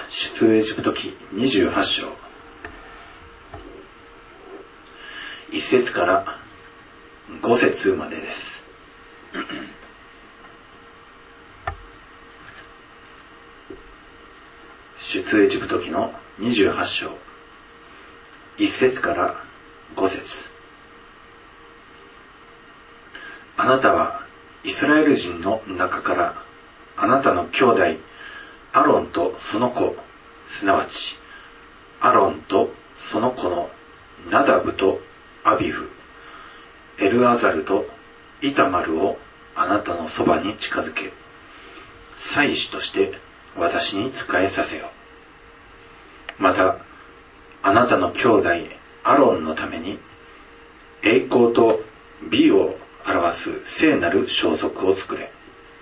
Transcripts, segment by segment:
出エジプト記28章1節から5節までです。出エジプト記の28章1節から5節。あなたはイスラエル人の中からあなたの兄弟アロンとその子、すなわちアロンとその子のナダブとアビフ、エルアザルとイタマルをあなたのそばに近づけ、祭司として私に仕えさせよ。またあなたの兄弟アロンのために栄光と美を表す聖なる装束を作れ。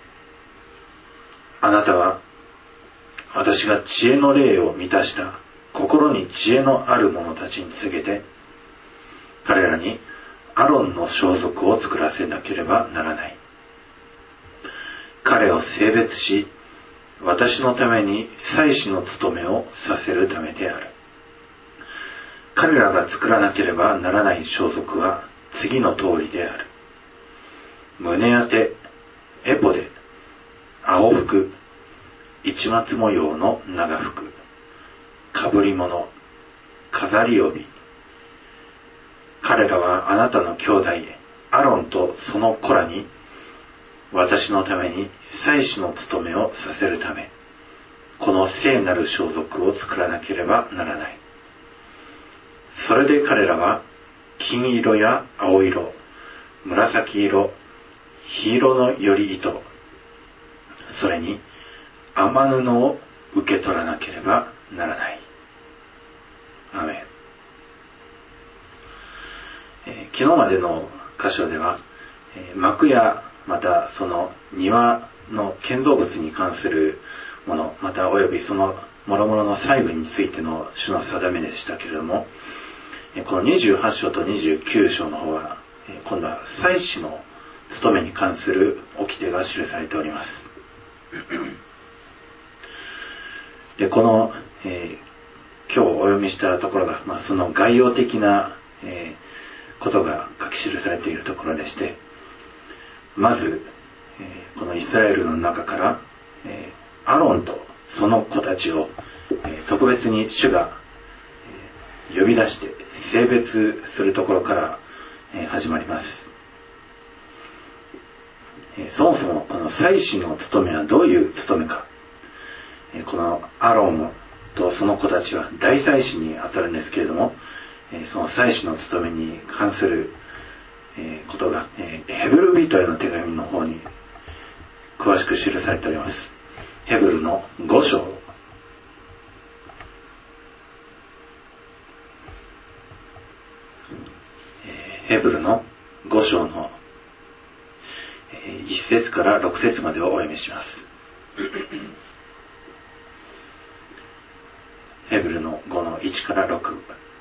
あなたは私が知恵の霊を満たした心に知恵のある者たちに告げて、彼らにアロンの装束を作らせなければならない。彼を性別し、私のために祭司の務めをさせるためである。彼らが作らなければならない装束は次の通りである。胸当て、エポデ、青服、市松模様の長服、かぶり物、飾り帯。彼らはあなたの兄弟アロンとその子らに私のために祭司の務めをさせるため、この聖なる装束を作らなければならない。それで彼らは金色や青色、紫色、緋色のより糸、それに雨布を受け取らなければならない。アーメン。昨日までの箇所では、幕やまたその庭の建造物に関するもの、またおよびその諸々の細部についての主の定めでしたけれども、この28章と29章の方は、今度は祭司の務めに関する掟が記されております。で、この、今日お読みしたところが、その概要的な、ことが書き記されているところでして、まず、このイスラエルの中から、アロンとその子たちを、特別に主が、呼び出して性別するところから、始まります。そもそもこの祭司の務めはどういう務めか。このアロンとその子たちは大祭司にあたるんですけれども、その祭司の務めに関することがヘブル人への手紙の方に詳しく記されております。ヘブルの5章、ヘブルの5章の1節から6節までをお読みします。ヘブルの5の1から6。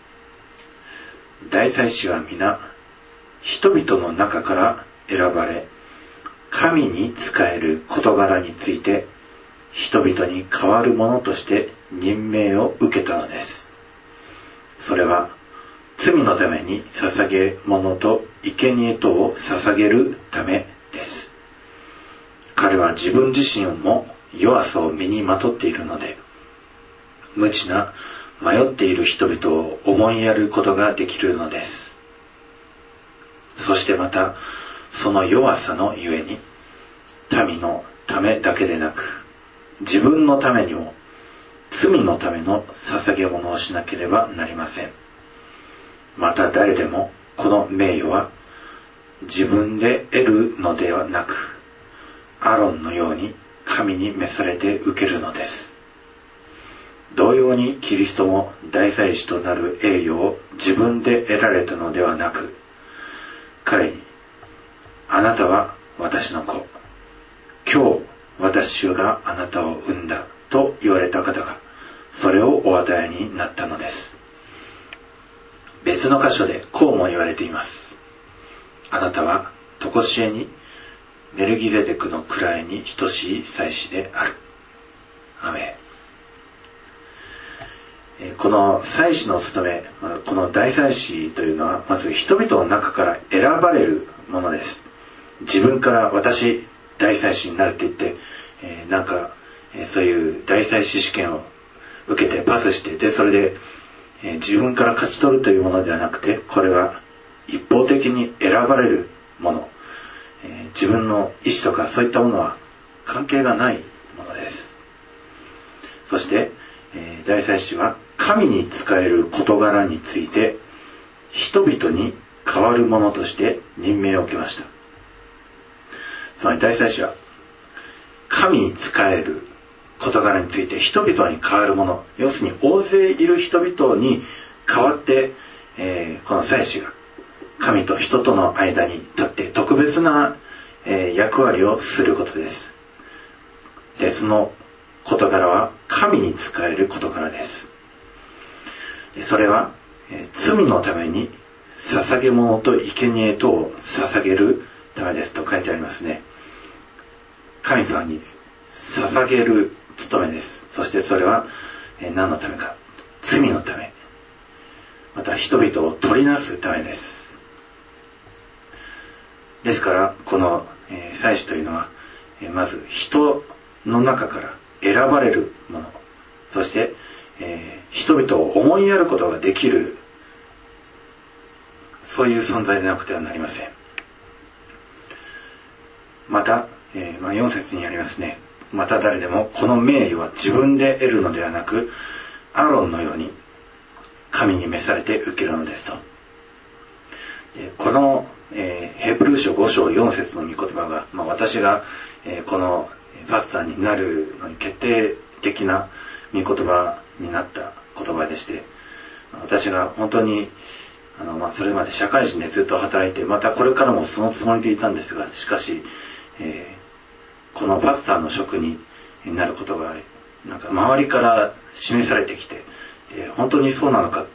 大祭司は皆人々の中から選ばれ、神に仕える事柄について人々に代わる者として任命を受けたのです。それは罪のために捧げ物と生贄とを捧げるためです。彼は自分自身も弱さを身にまとっているので、無知な迷っている人々を思いやることができるのです。そしてまたその弱さのゆえに、民のためだけでなく自分のためにも罪のための捧げ物をしなければなりません。また誰でもこの名誉は自分で得るのではなく、アロンのように神に召されて受けるのです。同様にキリストも大祭司となる栄誉を自分で得られたのではなく、彼に、あなたは私の子、今日私があなたを産んだと言われた方がそれをお与えになったのです。別の箇所でこうも言われています。あなたは常しえにメルギゼデクの位に等しい祭司である。アメン。 この祭司の務め、この大祭司というのはまず人々の中から選ばれるものです。自分から私大祭司になるって言って、そういう大祭司試験を受けてパスして、でそれで、自分から勝ち取るというものではなくて、これは一方的に選ばれるもの、自分の意思とかそういったものは関係がないものです。そして、大祭司は神に仕える事柄について人々に代わるものとして任命を受けました。つまり大祭司は神に仕える事柄について人々に代わるもの、要するに大勢いる人々に代わって、この祭司が神と人との間に立って特別な、役割をすることです。でその事柄は神に仕える事柄です。でそれは、罪のために捧げ物と生贄等を捧げるためですと書いてありますね。神様に捧げる務めです。そしてそれは、何のためか、罪のため、また人々を取りなすためです。ですからこの、祭司というのは、まず人の中から選ばれるもの、そして、人々を思いやることができる、そういう存在でなくてはなりません。また、4節にありますね。また誰でもこの名誉は自分で得るのではなく、アロンのように神に召されて受けるのですと。この、ヘブル書5章4節の御言葉が、私が、このパスターになるのに決定的な御言葉になった言葉でして、私が本当にそれまで社会人でずっと働いて、またこれからもそのつもりでいたんですが、しかし、このパスターの職になることが周りから示されてきて、本当にそうなのかって、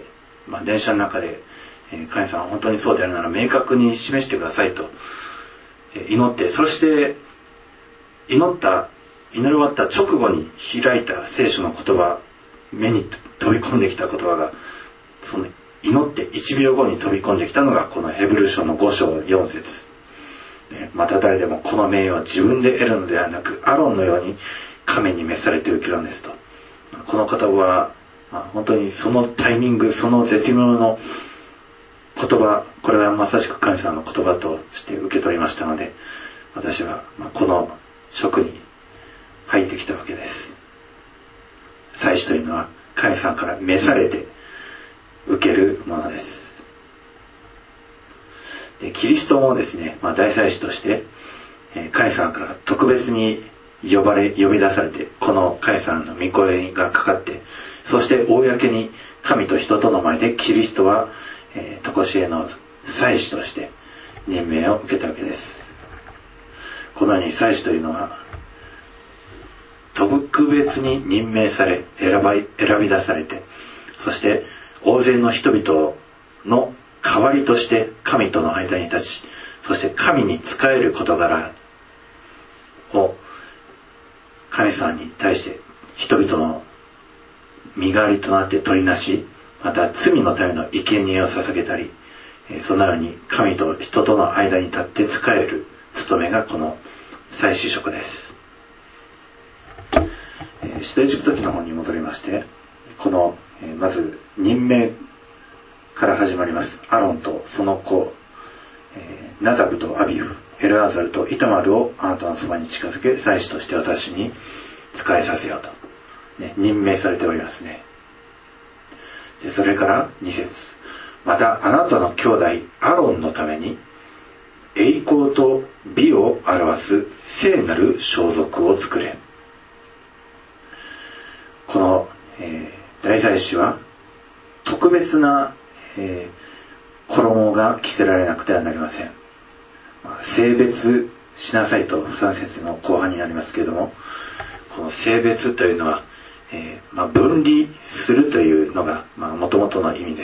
電車の中で、神様本当にそうであるなら明確に示してくださいと祈って、そして祈り終わった直後に開いた聖書の言葉、目に飛び込んできた言葉が、その祈って1秒後に飛び込んできたのがこのヘブル書の5章4節。また誰でもこの名誉は自分で得るのではなく、アロンのように神に召されて受けるんですと。この言葉は、本当にそのタイミング、その絶妙の言葉、これはまさしく神様の言葉として受け取りましたので、私はこの職に入ってきたわけです。祭司というのは神様から召されて受けるものです。でキリストもですね、大祭司として神様から特別に呼び出されて、この神様の御声がかかって、そして公に神と人との前でキリストは常しえの祭司として任命を受けたわけです。このように祭司というのは特別に任命され選び出されて、そして大勢の人々の代わりとして神との間に立ち、そして神に仕える事柄を神様に対して人々の身代わりとなって取りなし、また罪のための生贄を捧げたり、そのように神と人との間に立って仕える務めがこの祭司職です。使徒エジプト記の方に戻りまして、このまず任命から始まります。アロンとその子、ナダブとアビフ、エルアザルとイタマルをあなたのそばに近づけ、祭司として私に仕えさせようと、任命されておりますね。でそれから2節、またあなたの兄弟アロンのために栄光と美を表す聖なる装束を作れ。この、大祭司は特別な、衣が着せられなくてはなりません。聖別しなさいと3節の後半になりますけれども、この聖別というのは、分離するというのが元々の意味です。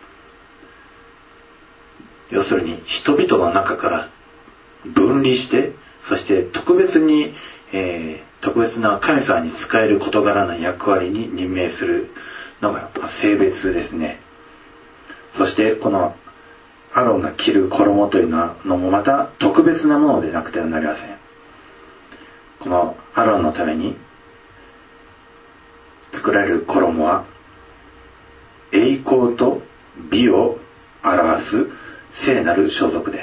要するに人々の中から分離して、そして特別に、 特別な神様に仕える事柄な役割に任命するのが性別ですね。そしてこのアロンが着る衣というのもまた特別なものでなくてはなりません。このアロンのために作られる衣は栄光と美を表す聖なる装束です。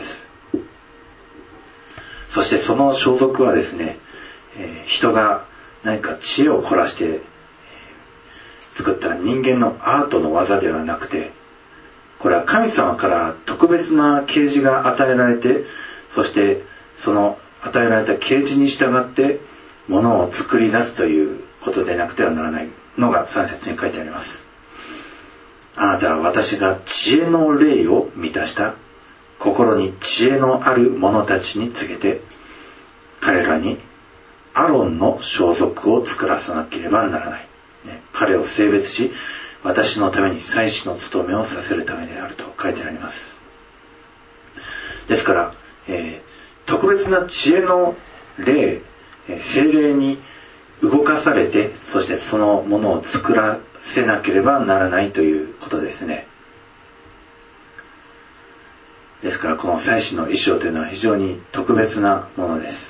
そしてその装束はですね、人が何か知恵を凝らして作った人間のアートの技ではなくて、これは神様から特別な啓示が与えられて、そしてその与えられた啓示に従ってものを作り出すということでなくてはならないのが3節に書いてあります。あなたは私が知恵の霊を満たした心に知恵のある者たちに告げて、彼らにアロンの装束を作らさなければならない、彼を性別し私のために祭司の務めをさせるためであると書いてあります。ですから、特別な知恵の霊、聖霊に動かされて、そしてそのものを作らせなければならないということですね。ですからこの祭司の衣装というのは非常に特別なものです。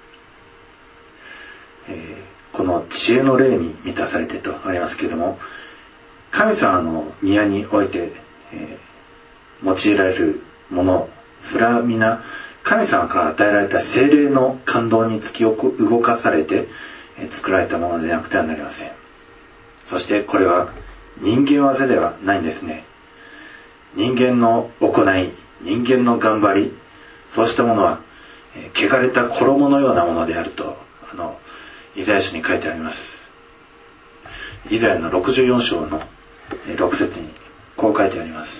この知恵の霊に満たされてとありますけれども、神様の宮において、用いられるもの、それは皆神様から与えられた聖霊の感動に突き動かされて作られたものでなくてはなりません。そしてこれは人間技ではないんですね。人間の行い、人間の頑張り、そうしたものは汚れた衣のようなものであるとイザヤ書に書いてあります。イザヤの64章の6節にこう書いてあります。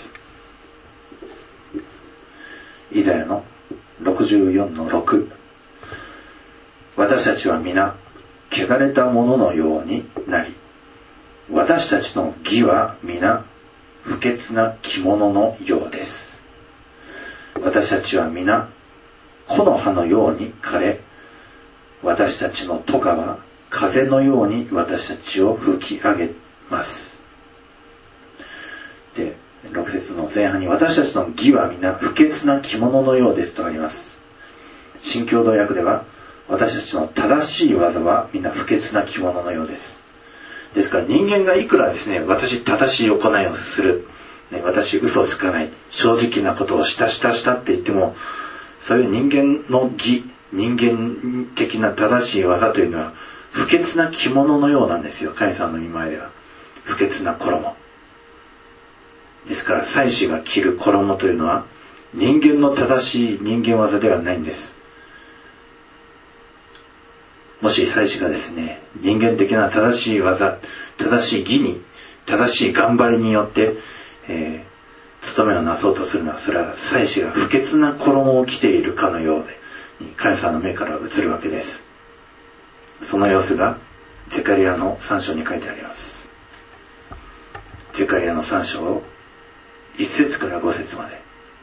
イザヤの64の6、私たちは皆汚れたもののようになり、私たちの義は皆不潔な着物のようです。私たちは皆木の葉のように枯れ、私たちの咎は風のように私たちを吹き上げます。で、6節の前半に私たちの義は皆不潔な着物のようですとあります。新共同訳では私たちの正しい技は皆不潔な着物のようです。ですから人間がいくらですね、私正しい行いをする、私嘘をつかない、正直なことをしたって言っても、そういう人間の義、人間的な正しい技というのは不潔な着物のようなんですよ。神様の御前では不潔な衣ですから、祭司が着る衣というのは人間の正しい人間技ではないんです。もし祭司がですね、人間的な正しい技、正しい義に、正しい頑張りによって、務めをなそうとするのは、それは祭司が不潔な衣を着ているかのようで、神様の目から映るわけです。その様子がゼカリヤの3章に書いてあります。ゼカリヤの3章を1節から5節まで。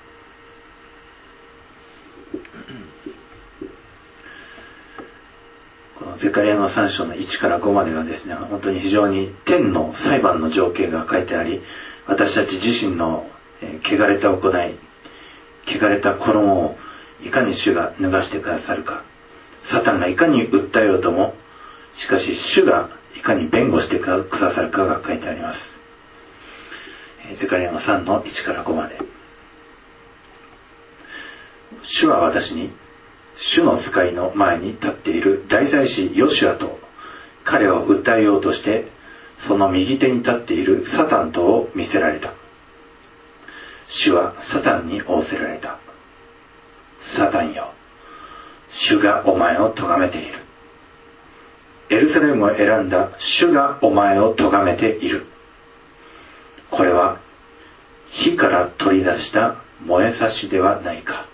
このゼカリヤの3章の1から5まではですね、本当に非常に天の裁判の情景が書いてあり、私たち自身の汚れた行い、汚れた衣をいかに主が脱がしてくださるか、サタンがいかに訴えようとも、しかし主がいかに弁護してくださるかが書いてあります。ゼカリヤの3の1から5まで。主は私に、主の使いの前に立っている大祭司ヨシュアと彼を訴えようとしてその右手に立っているサタンとを見せられた。主はサタンに仰せられた。サタンよ、主がお前を咎めている。エルサレムを選んだ主がお前を咎めている。これは火から取り出した燃えさしではないか。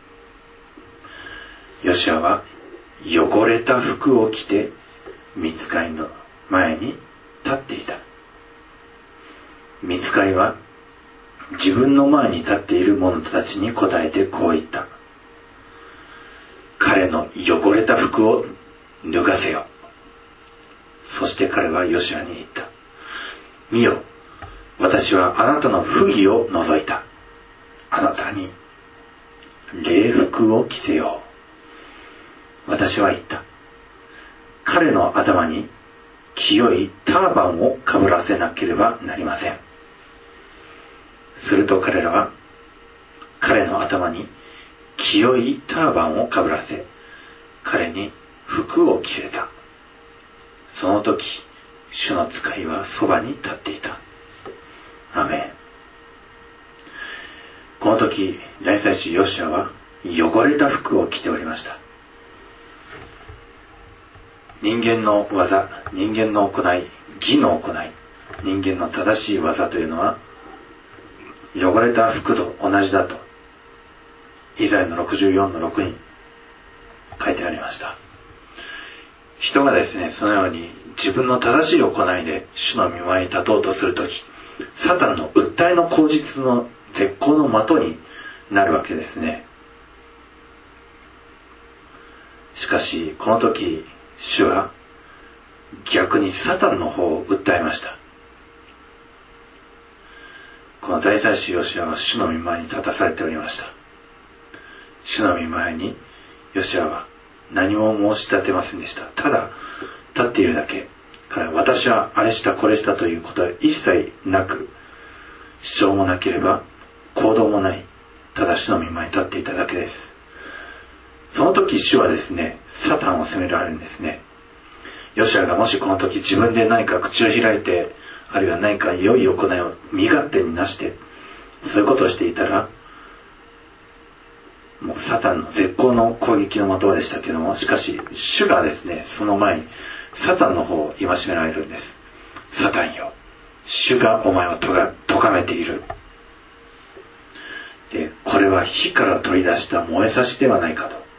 ヨシュアは汚れた服を着て御使いの前に立っていた。御使いは自分の前に立っている者たちに答えてこう言った。彼の汚れた服を脱がせよ。そして彼はヨシュアに言った。見よ、私はあなたの不義を除いた。あなたに礼服を着せよう。私は言った。彼の頭に清いターバンをかぶらせなければなりません。すると彼らは彼の頭に清いターバンをかぶらせ、彼に服を着せた。その時、主の使いはそばに立っていた。アーメン。この時、大祭司ヨシュアは汚れた服を着ておりました。人間の技、人間の行い、義の行い、人間の正しい技というのは、汚れた服と同じだと、イザヤの64の6に書いてありました。人がですね、そのように自分の正しい行いで主の御前に立とうとするとき、サタンの訴えの口実の絶好の的になるわけですね。しかし、この時、主は逆にサタンの方を訴えました。この大祭司ヨシュアは主の御前に立たされておりました。主の御前にヨシュアは何も申し立てませんでした。ただ立っているだけ。から私はあれしたこれしたということは一切なく、主張もなければ行動もない、ただ主の御前に立っていただけです。その時主はですね、サタンを責められるんですね。ヨシュアがもしこの時自分で何か口を開いて、あるいは何か良い行いを身勝手になして、そういうことをしていたら、もうサタンの絶好の攻撃の的でしたけども、しかし主がですね、その前にサタンの方を戒められるんです。サタンよ、主がお前を咎めている。で、これは火から取り出した燃えさしではないかと。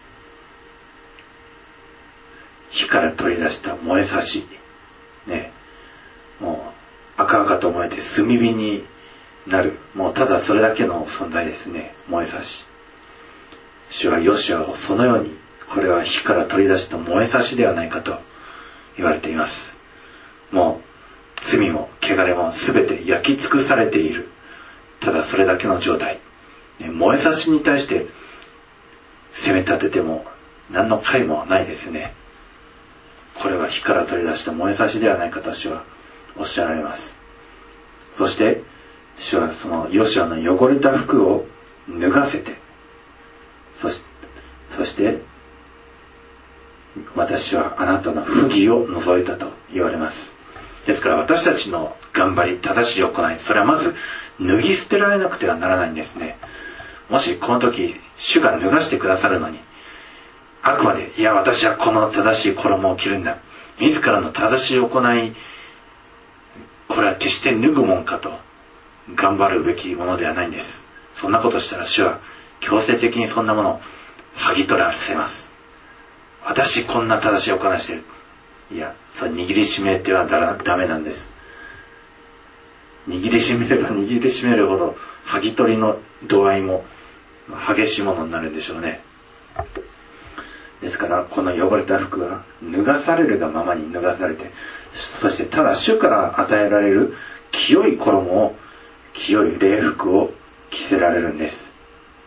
火から取り出した燃えさし。ね。もう赤々と燃えて炭火になる。もうただそれだけの存在ですね。燃えさし。主はヨシュアをそのように、これは火から取り出した燃えさしではないかと言われています。もう罪も汚れもすべて焼き尽くされている。ただそれだけの状態。燃えさしに対して責め立てても何の解もないですね。これは火から取り出した燃えさしではないかと主はおっしゃられます。そして主はそのヨシュアの汚れた服を脱がせて、そして私はあなたの不義を除いたと言われます。ですから私たちの頑張り、正しい行い、それはまず脱ぎ捨てられなくてはならないんですね。もしこの時主が脱がしてくださるのに、あくまでいや私はこの正しい衣を着るんだ、自らの正しい行い、これは決して脱ぐもんかと頑張るべきものではないんです。そんなことしたら主は強制的にそんなものを剥ぎ取らせます。私こんな正しい行いしてる、いや、それ握りしめてはダメなんです。握りしめれば握りしめるほど剥ぎ取りの度合いも激しいものになるんでしょうね。ですからこの汚れた服は脱がされるがままに脱がされて、そしてただ主から与えられる清い衣を、清い礼服を着せられるんです。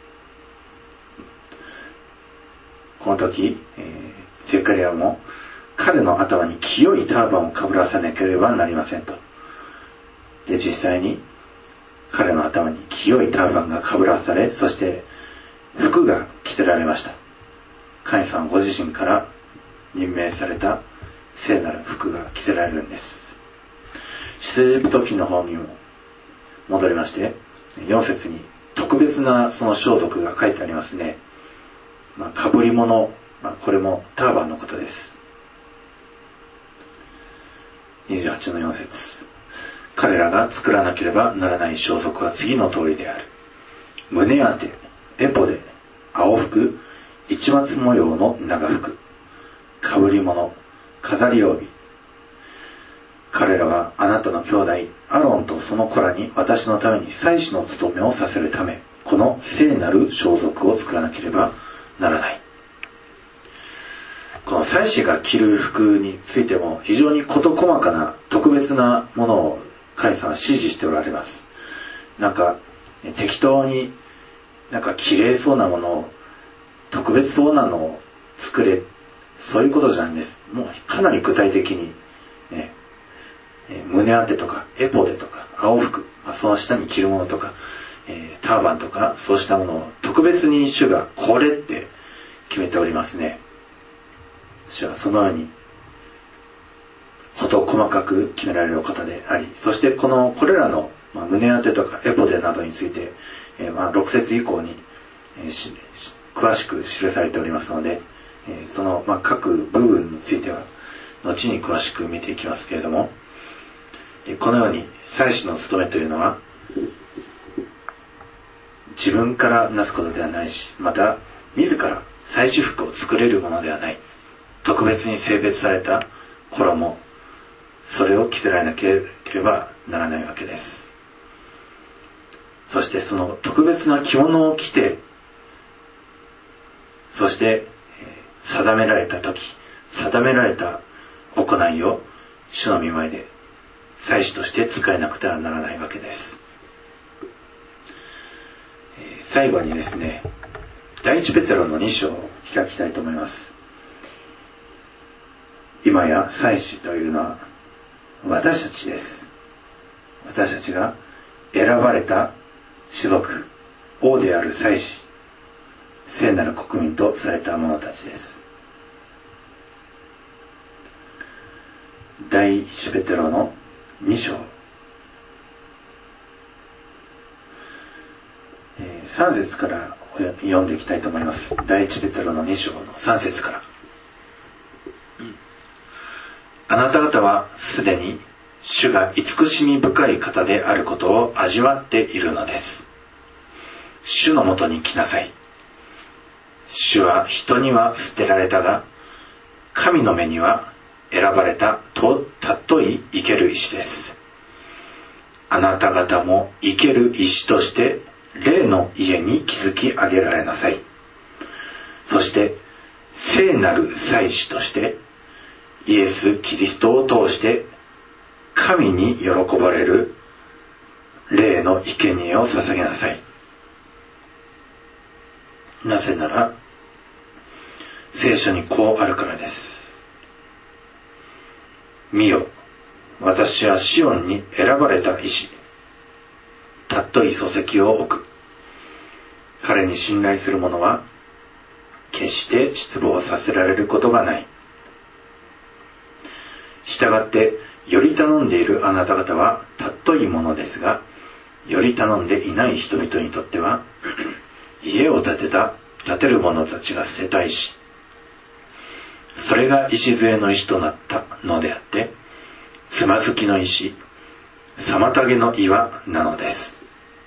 この時、ゼカリアも彼の頭に清いターバンをかぶらさなければなりませんと。で、実際に彼の頭に清いターバンがかぶらされ、そして服が着せられました。神様ご自身から任命された聖なる服が着せられるんです。出エジプト記の方にも戻りまして、4節に特別なその装束が書いてありますね。かぶり物、これもターバンのことです。28の4節、彼らが作らなければならない装束は次の通りである。胸当て、エポで、青服、市松模様の長服、かぶり物、飾り帯。彼らはあなたの兄弟アロンとその子らに私のために祭司の務めをさせるため、この聖なる装束を作らなければならない。 この祭司が着る服についても非常に事細かな特別なものを神様は指示しておられます。なんか適当になんか綺麗そうなものを、特別そうなのを作れ、そういうことじゃないんです。もうかなり具体的に、ね、胸当てとかエポデとか青服、その下に着るものとか、ターバンとかそうしたものを特別に主がこれって決めておりますね。主はそのように事細かく決められるお方であり、そしてこれらの胸当てとかエポデなどについて、6節以降に、詳しく記されておりますので、その、各部分については後に詳しく見ていきますけれども、このように祭司の務めというのは自分からなすことではないし、また自ら祭司服を作れるものではない。特別に性別された衣、それを着せられなければならないわけです。そしてその特別な着物を着て、そして定められた時、定められた行いを主の御前で祭司として使えなくてはならないわけです。最後にですね、第一ペテロの2章を開きたいと思います。今や祭司というのは私たちです。私たちが選ばれた種族、王である祭司、聖なる国民とされた者たちです。第一ペテロの2章、3節から読んでいきたいと思います。第一ペテロの2章の3節から。あなた方はすでに主が慈しみ深い方であることを味わっているのです。主のもとに来なさい。主は人には捨てられたが、神の目には選ばれたと尊い生ける石です。あなた方も生ける石として霊の家に築き上げられなさい。そして聖なる祭司としてイエス・キリストを通して神に喜ばれる霊の生贄を捧げなさい。なぜなら聖書にこうあるからです。見よ、私はシオンに選ばれた石、尊い礎石を置く。彼に信頼する者は決して失望させられることがない。したがってより頼んでいるあなた方は尊いものですが、より頼んでいない人々にとっては家を建てる者たちが捨てた石、それが礎の石となったのであって、つまずきの石、妨げの岩なのです。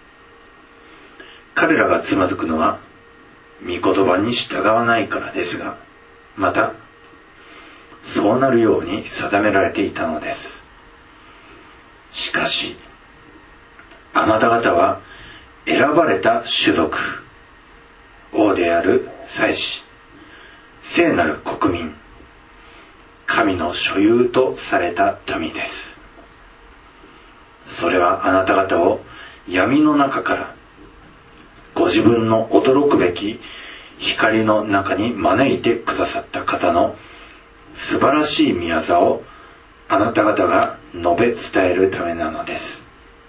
彼らがつまずくのは御言葉に従わないからですが、またそうなるように定められていたのです。しかしあなた方は選ばれた種族、王である祭司、聖なる国民、神の所有とされた民です。それはあなた方を闇の中からご自分の驚くべき光の中に招いてくださった方の素晴らしい御業をあなた方が述べ伝えるためなのです。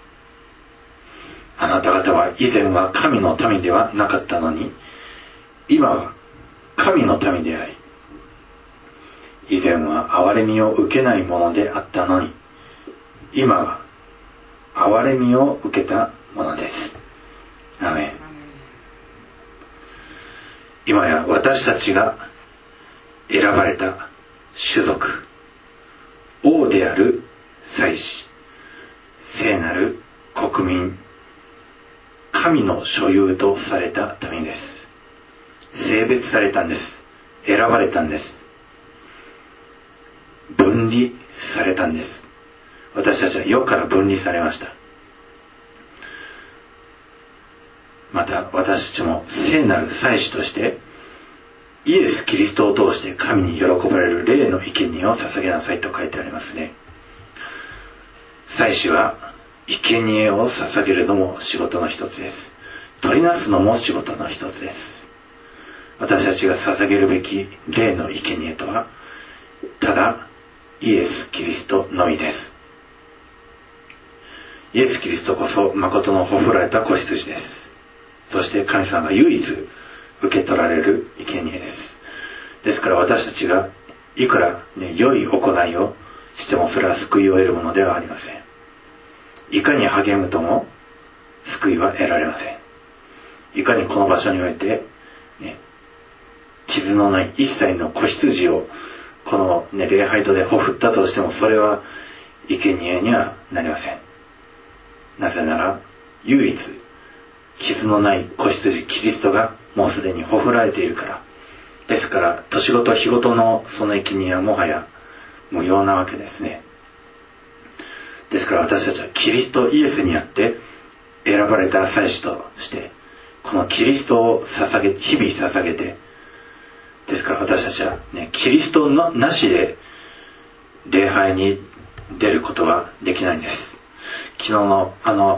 あなた方は以前は神の民ではなかったのに、今は神の民であり、以前は憐れみを受けないものであったのに、今は憐れみを受けたものです。アーメン。今や私たちが選ばれた種族、王である祭司、聖なる国民、神の所有とされた民です。聖別されたんです。選ばれたんです。分離されたんです。私たちは世から分離されました。また私たちも聖なる祭司としてイエス・キリストを通して神に喜ばれる霊の生贄を捧げなさいと書いてありますね。祭司は生贄を捧げるのも仕事の一つです。取りなすのも仕事の一つです。私たちが捧げるべき霊の生贄とはただイエス・キリストのみです。イエス・キリストこそ誠のほふられた子羊です。そして神様が唯一受け取られる生贄です。ですから私たちがいくら、良い行いをしてもそれは救いを得るものではありません。いかに励むとも救いは得られません。いかにこの場所において、傷のない一切の子羊をこの、礼拝堂でほふったとしてもそれは生贄にはなりません。なぜなら唯一傷のない子羊キリストがもうすでにほふられているから。ですから年ごと日ごとのその生贄はもはや無用なわけですね。ですから私たちはキリストイエスにあって選ばれた祭司としてこのキリストを日々捧げて、ですから私たちはキリストのなしで礼拝に出ることはできないんです。昨日の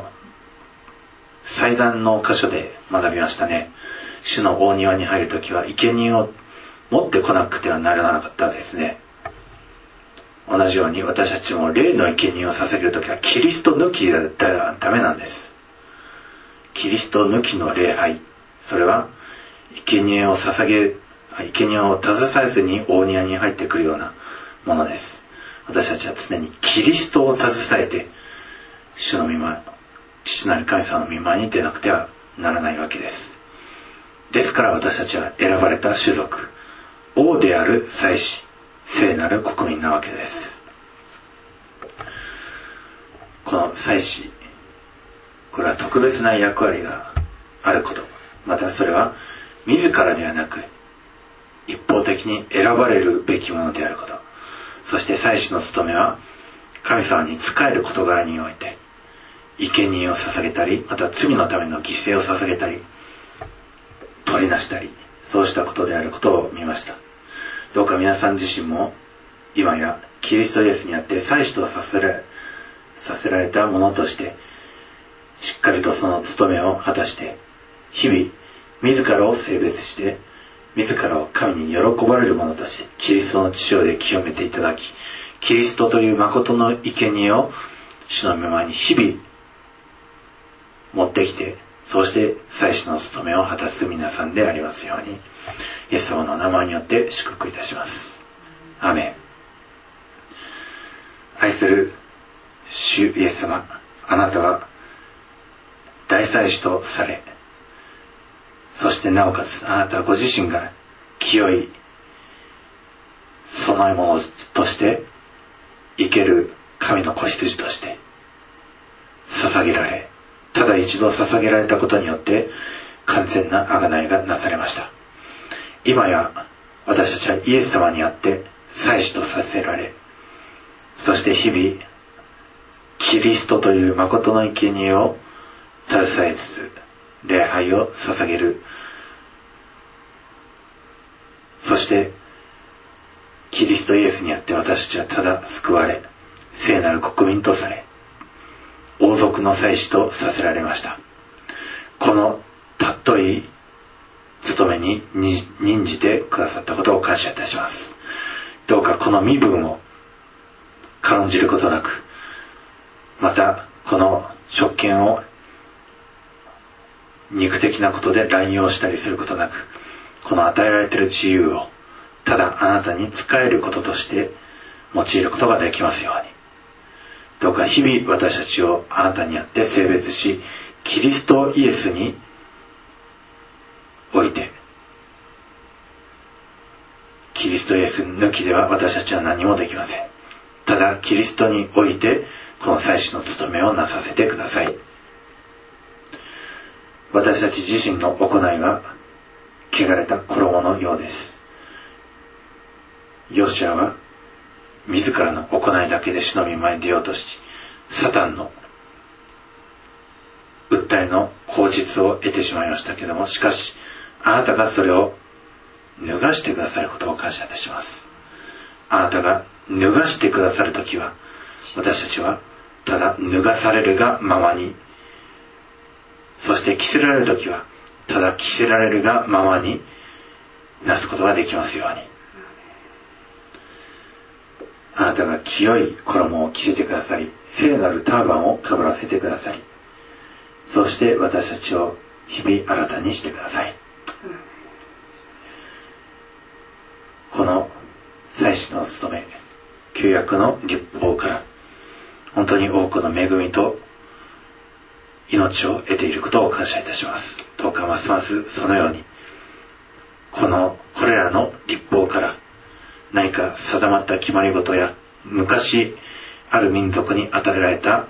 祭壇の箇所で学びましたね。主の大庭に入るときは生贄を持ってこなくてはならなかったですね。同じように私たちも霊の生贄を捧げるときはキリスト抜きではダメなんです。キリスト抜きの礼拝、それは生贄を携えずに大庭に入ってくるようなものです。私たちは常にキリストを携えて主の御前、父なる神様の御前に出なくてはならないわけです。ですから私たちは選ばれた種族、王である祭司、聖なる国民なわけです。この祭司、これは特別な役割があること、またそれは自らではなく一方的に選ばれるべきものであること、そして祭司の務めは神様に仕える事柄において生贄を捧げたり、また罪のための犠牲を捧げたり、取りなしたり、そうしたことであることを見ました。どうか皆さん自身も今やキリストイエスにあって祭司とさせられたものとしてしっかりとその務めを果たして、日々自らを聖別して自らを神に喜ばれるものとしてキリストの血潮で清めていただき、キリストという誠の生贄を主の御前に日々持ってきて、そうして祭司の務めを果たす皆さんでありますように、イエス様の名前によって祝福いたします。アーメン。愛する主イエス様、あなたは大祭司とされ、そしてなおかつあなたご自身が清い備え物として生ける神の子羊として捧げられ、ただ一度捧げられたことによって完全な贖いがなされました。今や私たちはイエス様にあって祭司とさせられ、そして日々キリストという誠の生贄を携えつつ礼拝を捧げる。そしてキリストイエスにあって私たちはただ救われ、聖なる国民とされ、王族の祭司とさせられました。このたっとい務めに任じてくださったことを感謝いたします。どうかこの身分を軽んじることなく、またこの職権を肉的なことで乱用したりすることなく、この与えられている自由をただあなたに仕えることとして用いることができますように、どうか日々私たちをあなたにあって聖別し、キリストイエスにおいて、キリストイエス抜きでは私たちは何もできません。ただキリストにおいてこの祭司の務めをなさせてください。私たち自身の行いは汚れた衣のようです。ヨシアは自らの行いだけで主の御前に出ようとし、サタンの訴えの口実を得てしまいましたけれども、しかしあなたがそれを脱がしてくださることを感謝いたします。あなたが脱がしてくださるときは、私たちはただ脱がされるがままに、そして着せられるときはただ着せられるがままになすことができますように。あなたが清い衣を着せてくださり、聖なるターバンをかぶらせてくださり、そして私たちを日々新たにしてください。この祭司の務め、旧約の律法から本当に多くの恵みと命を得ていることを感謝いたします。どうかますますそのようにこれらの律法から何か定まった決まり事や昔ある民族に与えられた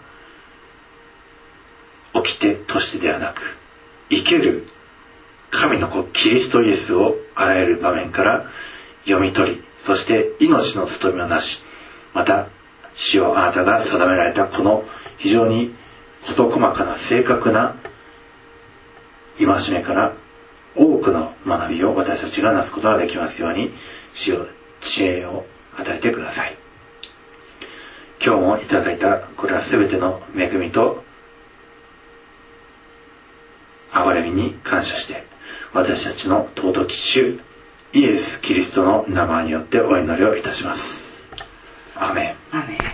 掟としてではなく、生ける神の子キリストイエスをあらゆる場面から読み取り、そして命の務めをなし、また主よ、あなたが定められたこの非常に事細かな正確な戒めから多くの学びを私たちがなすことができますように、主よ、知恵を与えてください。今日もいただいたこれは全ての恵みと憐れみに感謝して、私たちの尊き主イエス・キリストの名前によってお祈りをいたします。アーメン。